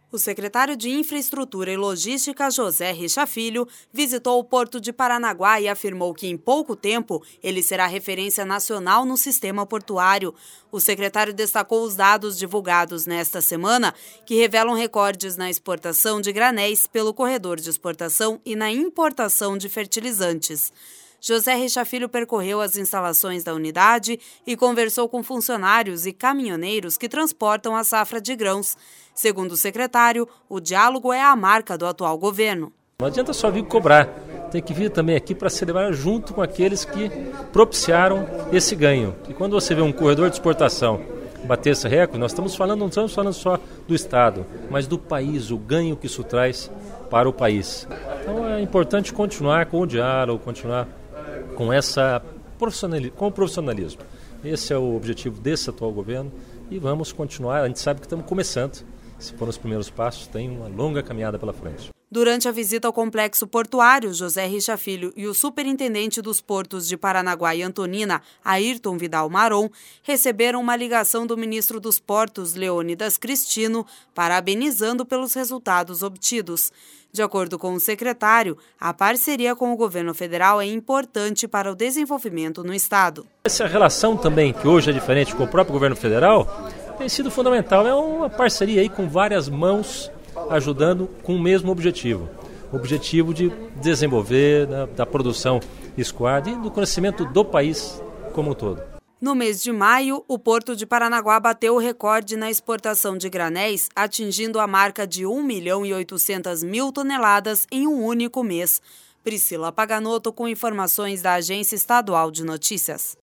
O secretário de Infraestrutura e Logística, José Richa Filho, visitou o Porto de Paranaguá e afirmou que, em pouco tempo, ele será referência nacional no sistema portuário. O secretário destacou os dados divulgados nesta semana, que revelam recordes na exportação de granéis pelo corredor de exportação e na importação de fertilizantes. José Richa Filho percorreu as instalações da unidade e conversou com funcionários e caminhoneiros que transportam a safra de grãos. Segundo o secretário, o diálogo é a marca do atual governo. Não adianta só vir cobrar, tem que vir também aqui para celebrar junto com aqueles que propiciaram esse ganho. E quando você vê um corredor de exportação bater esse recorde, nós não estamos falando só do Estado, mas do país, o ganho que isso traz para o país. Então é importante continuar com o diálogo, continuar com o profissionalismo. Esse é o objetivo desse atual governo e vamos continuar. A gente sabe que estamos começando. Se for nos primeiros passos, tem uma longa caminhada pela frente. Durante a visita ao complexo portuário, José Richa Filho e o superintendente dos portos de Paranaguá e Antonina, Ayrton Vidal Maron, receberam uma ligação do ministro dos Portos, Leônidas Cristino, parabenizando pelos resultados obtidos. De acordo com o secretário, a parceria com o governo federal é importante para o desenvolvimento no estado. Essa relação também, que hoje é diferente com o próprio governo federal, tem sido fundamental. É uma parceria aí com várias mãos ajudando com o mesmo objetivo. O objetivo de desenvolver da produção escoada e do conhecimento do país como um todo. No mês de maio, o Porto de Paranaguá bateu o recorde na exportação de granéis, atingindo a marca de 1.800.000 toneladas em um único mês. Priscila Paganotto com informações da Agência Estadual de Notícias.